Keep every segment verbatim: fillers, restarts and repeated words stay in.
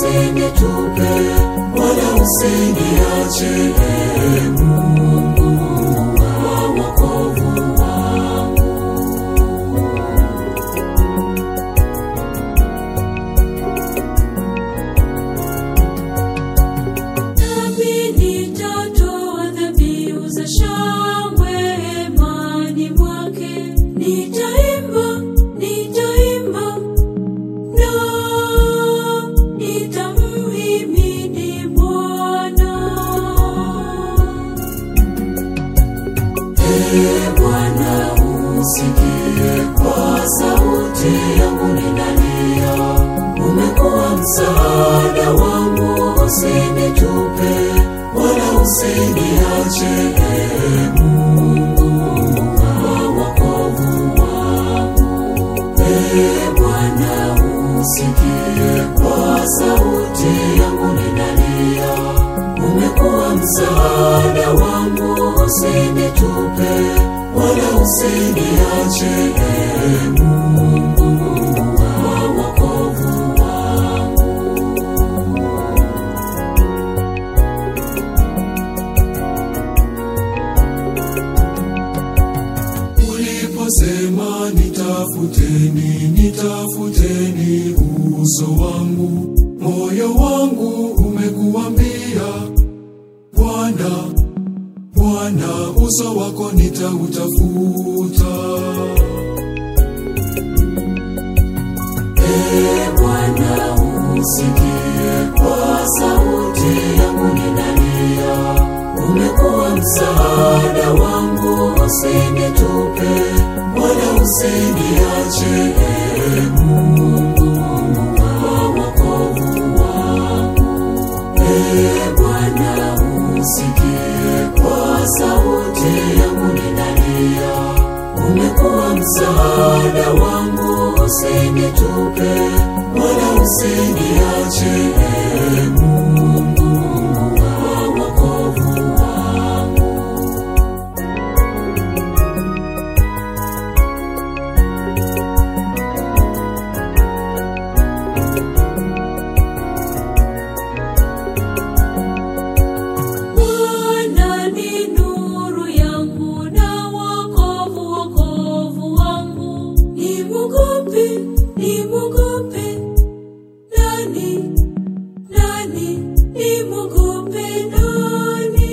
usinitupe, wala usiniache, Ee Mungu wa wokovu wangu. Nami nitatoa dhabihu za shangwe hemani mwake, nitaimba, nitaimba na nitamhimidi Bwana. Ee Bwana, usikie kwa sauti yangu ninalia, umekuwa msaada wangu, usinitupe, wala usiniache, Ee Mungu wa wokovu wangu. Ee Bwana, usikie kwa sauti yangu ninalia, umekuwa msaada wangu, usinitupe, wala usiniache, Ee Mungu wa wokovu wangu. Uliposema nitafuteni, nitafuteni uso wangu, moyo wangu umekuambia, Bwana, Bwana, uso wako nitautafuta. Ee Bwana, usikie kwa sauti yangu ninalia, umekuwa msaada wangu, usinitupe, wala usiniache, Ee Mungu wa wokovu wangu. Ee Bwana, usikie kwa sauti yangu ninalia, umekuwa msaada wangu, usinitupe, wala usiniache, Ee Mungu wa wokovu wangu. Bwana ni nuru yangu na wokovu, wokovu wangu. Nimwogope, nimwogope nani? Nani? Nimwogope nani?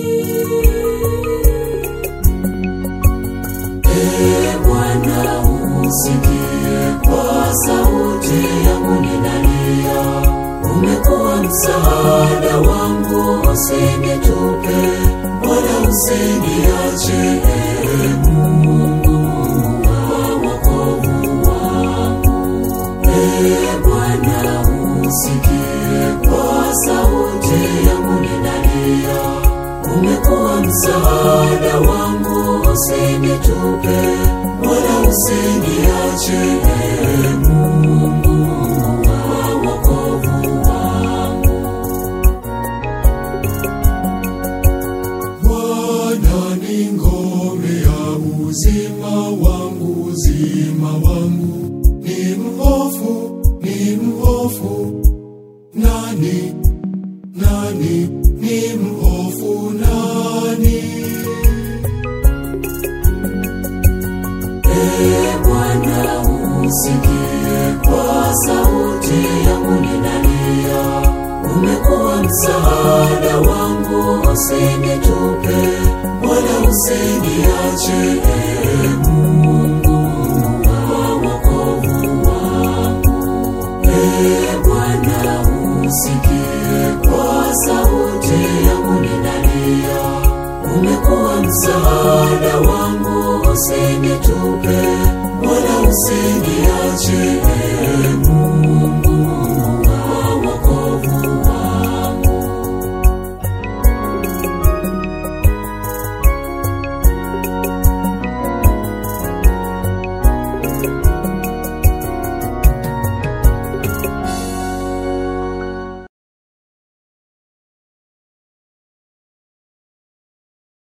Ee Bwana, usikie kwa sauti yangu ninalia, umekuwa msaada wangu, usinitupe, wala usiniache, Ee Mungu wa wokovu wangu. Ee Bwana, usikie kwa sauti yangu ninalia, umekuwa msaada wangu, usinitupe, wala usiniache, Ee Mungu wa wokovu wangu. Bwana ni ngome ya uzima wangu, uzima wangu. Ni mhofu, ni mhofu nani? Nani? Ni mhofu nani? Ee Bwana, usikie kwa sauti yangu ninalia, umekuwa msaada wangu, usinitupe, wala usiniache, Ee Mungu wa wokovu wangu. Ee Bwana, usikie kwa sauti yangu ninalia, umekuwa msaada wangu, usinitupe, wala usiniache,